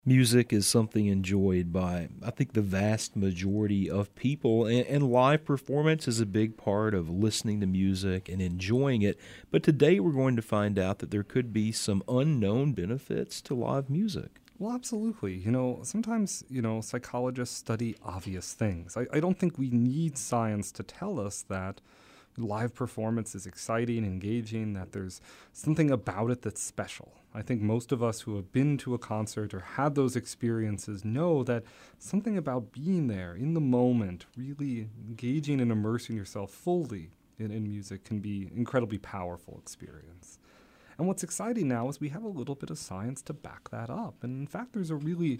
Music is something enjoyed by, I think, the vast majority of people, and live performance is a big part of listening to music and enjoying it. But today we're going to find out that there could be some unknown benefits to live music. Well, absolutely. Sometimes, psychologists study obvious things. I don't think we need science to tell us that live performance is exciting, engaging, that there's something about it that's special. I think most of us who have been to a concert or had those experiences know that something about being there in the moment, really engaging and immersing yourself fully in music can be an incredibly powerful experience. And what's exciting now is we have a little bit of science to back that up. And in fact, there's a really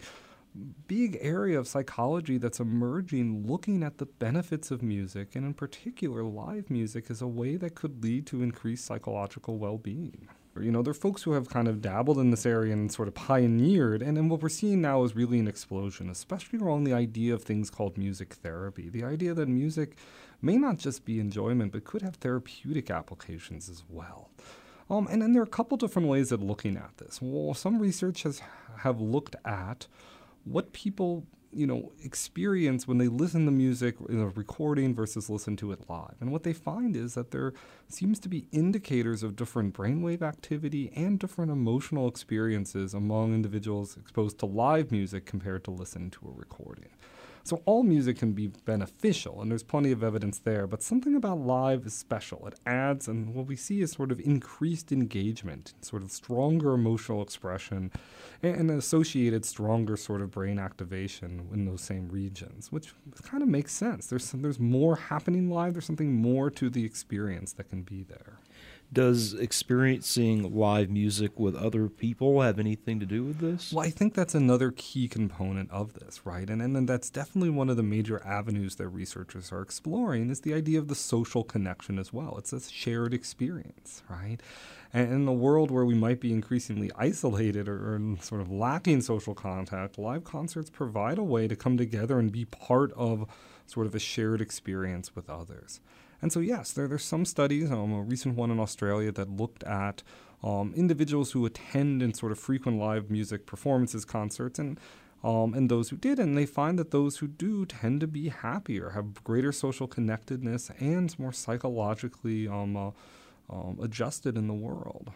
big area of psychology that's emerging looking at the benefits of music, and in particular, live music as a way that could lead to increased psychological well-being. There are folks who have kind of dabbled in this area and sort of pioneered, and what we're seeing now is really an explosion, especially around the idea of things called music therapy. The idea that music may not just be enjoyment, but could have therapeutic applications as well. And then there are a couple different ways of looking at this. Well, some research have looked at what people, experience when they listen to music in a recording versus listen to it live. And what they find is that there seems to be indicators of different brainwave activity and different emotional experiences among individuals exposed to live music compared to listening to a recording. So all music can be beneficial, and there's plenty of evidence there, but something about live is special. It adds, and what we see is sort of increased engagement, sort of stronger emotional expression, and associated stronger sort of brain activation in those same regions, which kind of makes sense. There's more happening live. There's something more to the experience that can be there. Does experiencing live music with other people have anything to do with this? Well, I think that's another key component of this, right? And that's definitely one of the major avenues that researchers are exploring is the idea of the social connection as well. It's a shared experience, right? And in a world where we might be increasingly isolated or sort of lacking social contact, live concerts provide a way to come together and be part of sort of a shared experience with others. And so, yes, there's some studies, a recent one in Australia that looked at individuals who attend and sort of frequent live music performances, concerts, and those who did. And they find that those who do tend to be happier, have greater social connectedness, and more psychologically adjusted in the world.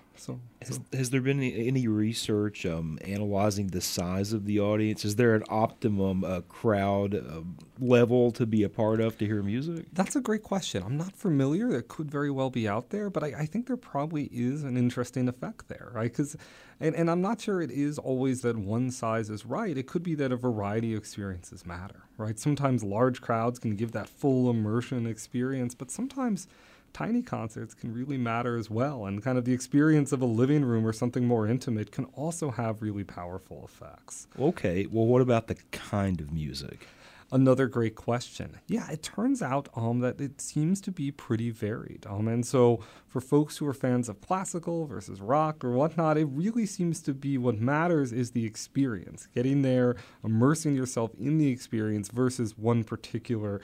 Has there been any research analyzing the size of the audience? Is there an optimum crowd level to be a part of to hear music? That's a great question. I'm not familiar. It could very well be out there, but I think there probably is an interesting effect there, right? And I'm not sure it is always that one size is right. It could be that a variety of experiences matter, right? Sometimes large crowds can give that full immersion experience, but sometimes tiny concerts can really matter as well, and kind of the experience of a living room or something more intimate can also have really powerful effects. Okay, well, what about the kind of music? Another great question. Yeah, it turns out that it seems to be pretty varied. And so for folks who are fans of classical versus rock or whatnot, it really seems to be what matters is the experience, getting there, immersing yourself in the experience versus one particular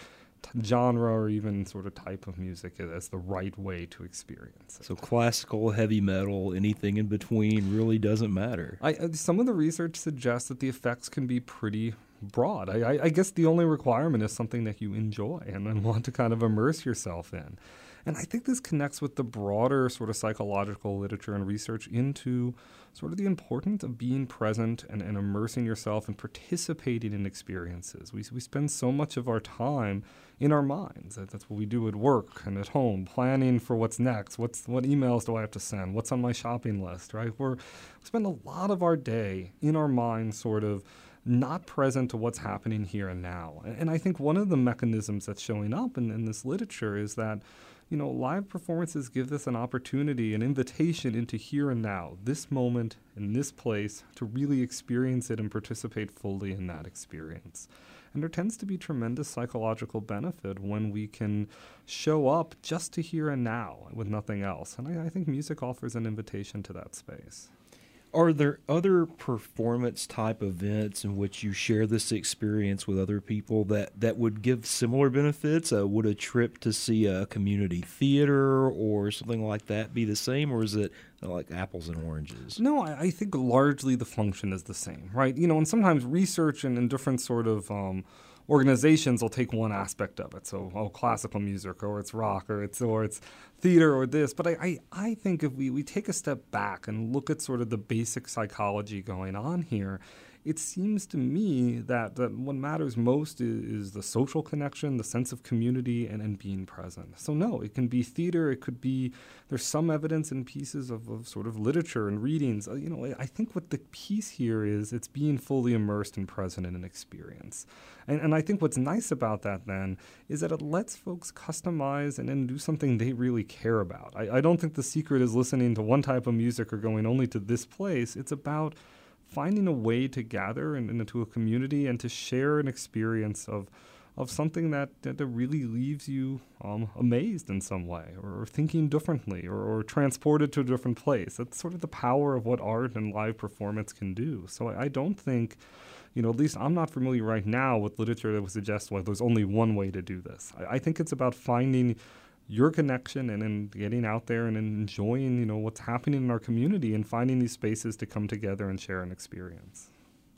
genre or even sort of type of music as the right way to experience it. So classical, heavy metal, anything in between really doesn't matter. Some of the research suggests that the effects can be pretty broad. I guess the only requirement is something that you enjoy and want to kind of immerse yourself in. And I think this connects with the broader sort of psychological literature and research into sort of the importance of being present and immersing yourself and participating in experiences. We spend so much of our time in our minds. That's what we do at work and at home, planning for what's next. What emails do I have to send? What's on my shopping list, right? We spend a lot of our day in our minds sort of not present to what's happening here and now. And I think one of the mechanisms that's showing up in this literature is that live performances give us an opportunity, an invitation into here and now, this moment in this place, to really experience it and participate fully in that experience. And there tends to be tremendous psychological benefit when we can show up just to here and now with nothing else. And I think music offers an invitation to that space. Are there other performance type events in which you share this experience with other people that would give similar benefits? Would a trip to see a community theater or something like that be the same, or is it like apples and oranges? No, I think largely the function is the same, right? And sometimes research and different sort of organizations will take one aspect of it. So, classical music, or it's rock, or it's theater, or this. But I think if we take a step back and look at sort of the basic psychology going on here, it seems to me that what matters most is the social connection, the sense of community, and being present. So no, it can be theater. It could be, there's some evidence in pieces of sort of literature and readings. I think what the piece here is, it's being fully immersed and present in an experience. And I think what's nice about that then is that it lets folks customize and do something they really care about. I don't think the secret is listening to one type of music or going only to this place. It's about finding a way to gather into a community and to share an experience of something that really leaves you amazed in some way, or thinking differently, or transported to a different place. That's sort of the power of what art and live performance can do. So I don't think, at least I'm not familiar right now with literature that would suggest, well, there's only one way to do this. I think it's about finding your connection and then getting out there and enjoying, what's happening in our community and finding these spaces to come together and share an experience.